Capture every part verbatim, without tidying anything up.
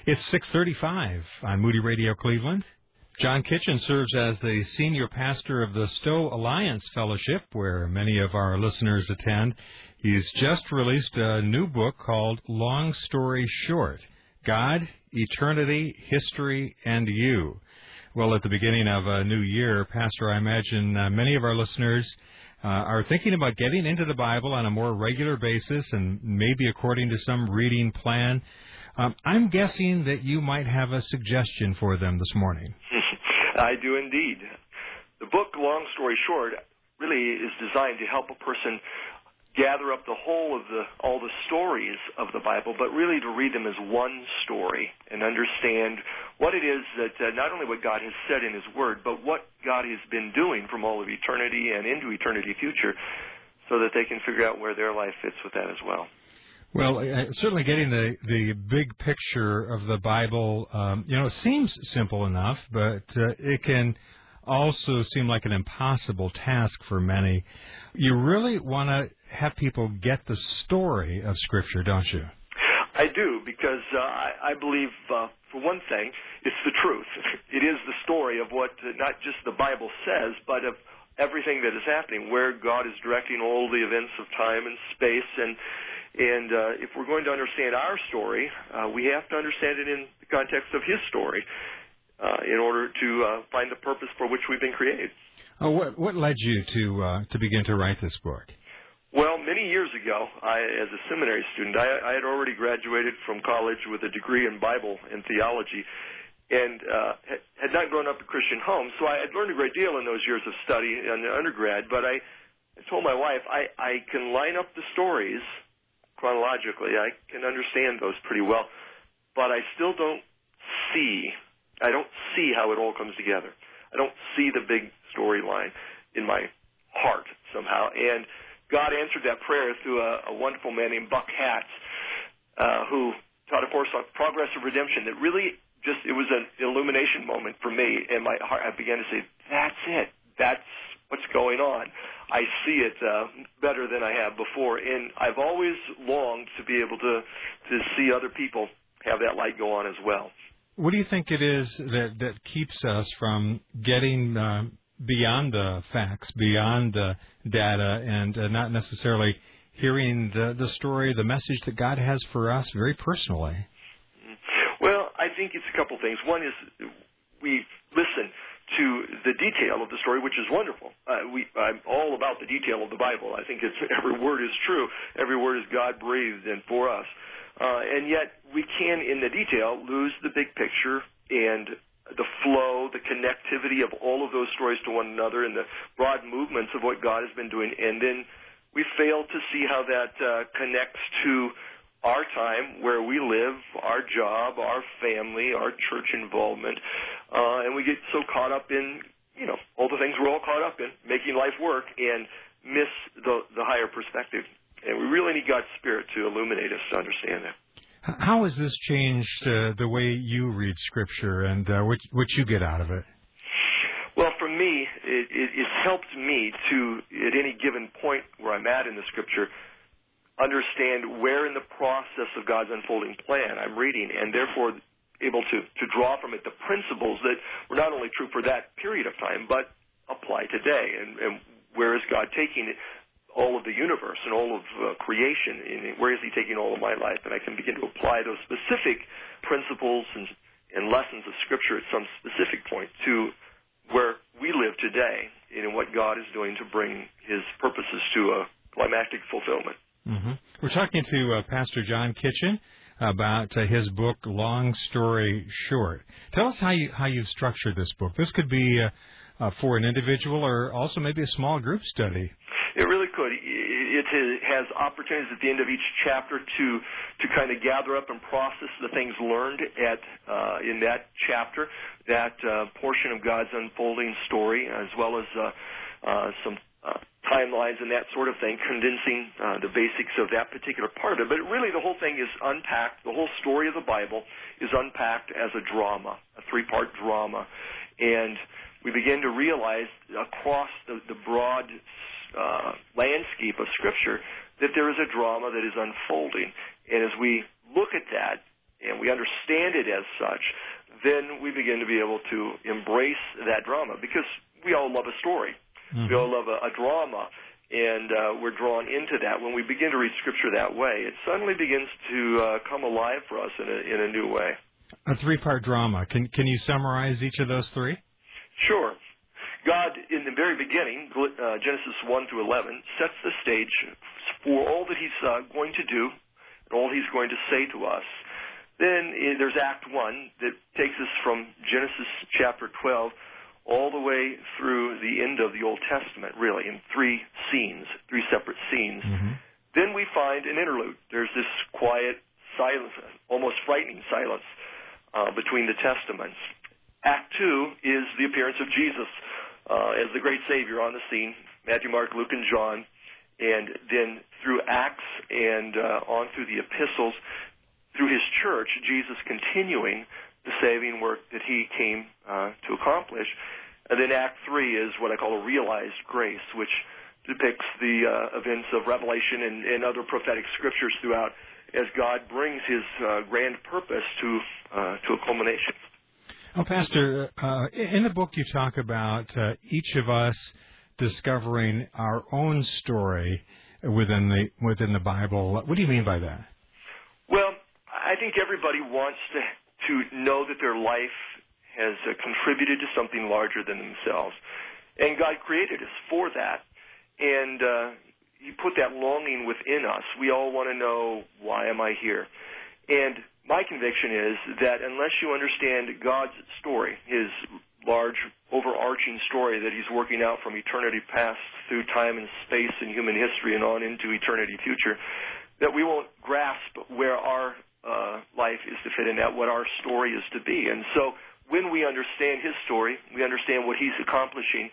It's six thirty-five on Moody Radio Cleveland. John Kitchen serves as the senior pastor of the Stowe Alliance Fellowship, where many of our listeners attend. He's just released a new book called Long Story Short, God, Eternity, History, and You. Well, at the beginning of a new year, Pastor, I imagine uh, many of our listeners uh, are thinking about getting into the Bible on a more regular basis and maybe according to some reading plan. Um, I'm guessing that you might have a suggestion for them this morning. I do indeed. The book, Long Story Short, really is designed to help a person gather up the whole of the all the stories of the Bible, but really to read them as one story and understand what it is that uh, not only what God has said in His Word, but what God has been doing from all of eternity and into eternity future, so that they can figure out where their life fits with that as well. Well, uh, certainly getting the, the big picture of the Bible, um, you know, seems simple enough, but uh, it can also seem like an impossible task for many. You really want to have people get the story of Scripture, don't you? I do, because uh, I, I believe, uh, for one thing, it's the truth. It is the story of what uh, not just the Bible says, but of everything that is happening, where God is directing all the events of time and space. And And uh, if we're going to understand our story, uh, we have to understand it in the context of His story uh, in order to uh, find the purpose for which we've been created. Oh, what, what led you to uh, to begin to write this book? Well, many years ago, I, as a seminary student, I, I had already graduated from college with a degree in Bible and theology, and uh, had not grown up in Christian home. So I had learned a great deal in those years of study in undergrad. But I, I told my wife, I, I can line up the stories chronologically. I can understand those pretty well, but I still don't see, I don't see how it all comes together. I don't see the big storyline in my heart somehow. And God answered that prayer through a, a wonderful man named Buck Hatz, uh, who taught a course on progress of redemption that really just, it was an illumination moment for me. And my heart, I began to say, that's it. That's what's going on. I see it uh, better than I have before, and I've always longed to be able to to see other people have that light go on as well. What do you think it is that, that keeps us from getting uh, beyond the facts, beyond the data, and uh, not necessarily hearing the, the story, the message that God has for us very personally? Well, I think it's a couple things. One is we listen to the detail of the story, which is wonderful. Uh, we, I'm all about the detail of the Bible. I think it's every word is true. Every word is God-breathed and for us. Uh, and yet we can, in the detail, lose the big picture and the flow, the connectivity of all of those stories to one another and the broad movements of what God has been doing. And then we fail to see how that uh, connects to our time, where we live, our job, our family, our church involvement, uh, and we get so caught up in, you know, all the things we're all caught up in, making life work, and miss the, the higher perspective. And we really need God's Spirit to illuminate us to understand that. How has this changed uh, the way you read Scripture and uh, what, what you get out of it? Well, for me, it, it, it's helped me to, at any given point where I'm at in the Scripture, understand where in the process of God's unfolding plan I'm reading, and therefore able to, to draw from it the principles that were not only true for that period of time, but apply today. And, and where is God taking all of the universe and all of uh, creation? And where is He taking all of my life? And I can begin to apply those specific principles and, and lessons of Scripture at some specific point to where we live today and in what God is doing to bring His purposes to a climactic fulfillment. Mm-hmm. We're talking to uh, Pastor John Kitchen about uh, his book, Long Story Short. Tell us how you how you've structured this book. This could be uh, uh, for an individual or also maybe a small group study. It really could. It has opportunities at the end of each chapter to to kind of gather up and process the things learned at uh, in that chapter, that uh, portion of God's unfolding story, as well as uh, uh, some uh, timelines and that sort of thing, condensing uh, the basics of that particular part of it. But really the whole thing is unpacked. The whole story of the Bible is unpacked as a drama, a three-part drama. And we begin to realize across the, the broad uh, landscape of Scripture that there is a drama that is unfolding. And as we look at that and we understand it as such, then we begin to be able to embrace that drama, because we all love a story. Mm-hmm. We all love a, a drama, and uh, we're drawn into that. When we begin to read Scripture that way, it suddenly begins to uh, come alive for us in a, in a new way. A three-part drama. Can, can you summarize each of those three? Sure. God, in the very beginning, uh, Genesis one through eleven, sets the stage for all that he's uh, going to do, and all he's going to say to us. Then uh, there's Act one that takes us from Genesis chapter twelve all the way through the end of the Old Testament, really, in three scenes, three separate scenes. Mm-hmm. Then we find an interlude. There's this quiet silence, almost frightening silence uh, between the Testaments. Act two is the appearance of Jesus uh, as the great Savior on the scene, Matthew, Mark, Luke, and John. And then through Acts and uh, on through the epistles, through his church, Jesus continuing the saving work that he came uh, to accomplish. And then Act three is what I call a realized grace, which depicts the uh, events of Revelation and, and other prophetic scriptures throughout as God brings his uh, grand purpose to uh, to a culmination. Oh, Pastor, uh, in the book you talk about uh, each of us discovering our own story within the within the Bible. What do you mean by that? Well, I think everybody wants to to know that their life has uh, contributed to something larger than themselves, and God created us for that, and uh, He put that longing within us. We all want to know, why am I here? And my conviction is that unless you understand God's story, his large, overarching story that he's working out from eternity past through time and space and human history and on into eternity future, that we won't grasp where our uh, life is to fit in that, what our story is to be. And so when we understand his story, we understand what he's accomplishing,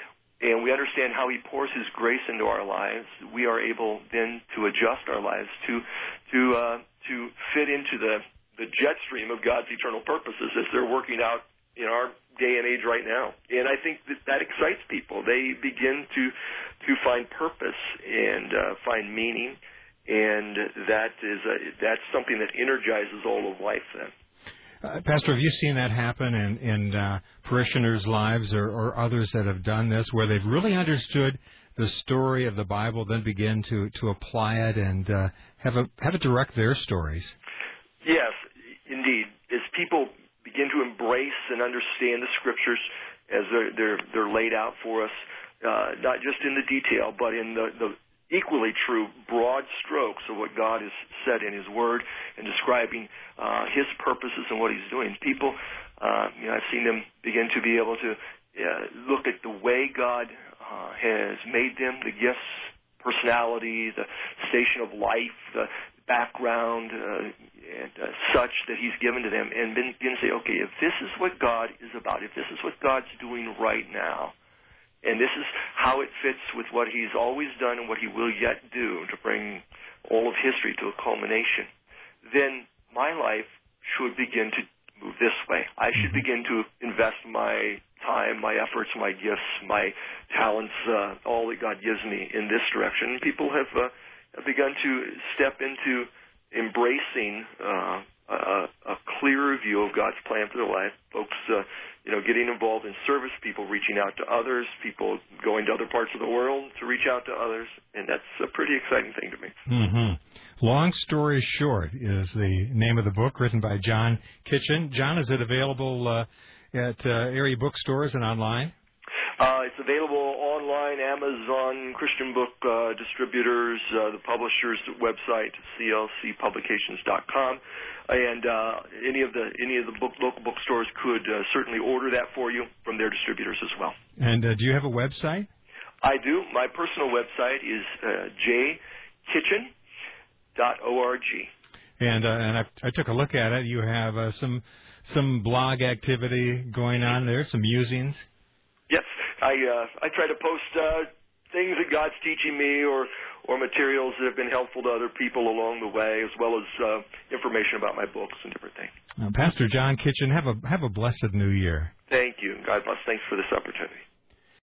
and we understand how he pours his grace into our lives, we are able then to adjust our lives to to uh, to fit into the, the jet stream of God's eternal purposes as they're working out in our day and age right now. And I think that that excites people. They begin to to find purpose and uh, find meaning, and that is a, that's something that energizes all of life then. Uh, Pastor, have you seen that happen in, in uh, parishioners' lives or, or others that have done this, where they've really understood the story of the Bible, then begin to, to apply it and uh, have a, have it direct their stories? Yes, indeed. As people begin to embrace and understand the Scriptures as they're they're, they're laid out for us, uh, not just in the detail, but in the, the equally true broad strokes of what God has said in his Word and describing uh, his purposes and what he's doing. People, uh, you know, I've seen them begin to be able to uh, look at the way God uh, has made them, the gifts, personality, the station of life, the background, uh, and uh, such that he's given to them, and begin to say, okay, if this is what God is about, if this is what God's doing right now, and this is how it fits with what he's always done and what he will yet do to bring all of history to a culmination, then my life should begin to move this way. I should begin to invest my time, my efforts, my gifts, my talents, uh, all that God gives me in this direction. People have, uh, have begun to step into embracing uh, a, a clearer view of God's plan for their life. Folks, uh, you know, getting involved in service, people reaching out to others, people going to other parts of the world to reach out to others, and that's a pretty exciting thing to me. Mm-hmm. Long Story Short is the name of the book, written by John Kitchen. John, is it available uh, at uh, area bookstores and online? Uh, it's available online, Amazon, Christian book uh, distributors, uh, the publisher's website, c l c publications dot com, and uh, any of the any of the book, local bookstores could uh, certainly order that for you from their distributors as well. And uh, do you have a website? I do. My personal website is uh, j kitchen dot org. And uh, and I, I took a look at it. You have uh, some some blog activity going on there, some musings. Yes, I uh, I try to post uh, things that God's teaching me, or or materials that have been helpful to other people along the way, as well as uh, information about my books and different things. Uh, Pastor John Kitchen, have a have a blessed New Year. Thank you. God bless. Thanks for this opportunity.